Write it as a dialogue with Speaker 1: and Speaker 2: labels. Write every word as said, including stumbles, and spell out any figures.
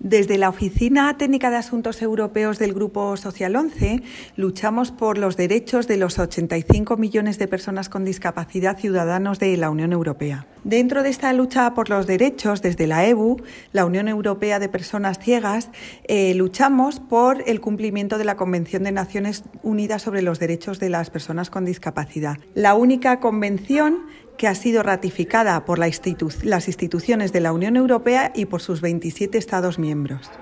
Speaker 1: Desde la Oficina Técnica de Asuntos Europeos del Grupo Social once luchamos por los derechos de los ochenta y cinco millones de personas con discapacidad ciudadanos de la Unión Europea. Dentro de esta lucha por los derechos, desde la E B U, la Unión Europea de Personas Ciegas, eh, luchamos por el cumplimiento de la Convención de Naciones Unidas sobre los Derechos de las Personas con Discapacidad, la única convención que ha sido ratificada por la institu- las instituciones de la Unión Europea y por sus veintisiete Estados miembros.